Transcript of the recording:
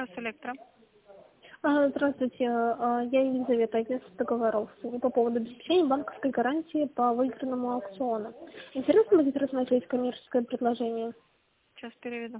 Росэлектро. Здравствуйте, я Елизавета, агент договоров. По поводу обеспечения банковской гарантии по выигранному аукциону. Интересно будет рассмотреть коммерческое предложение? Сейчас переведу.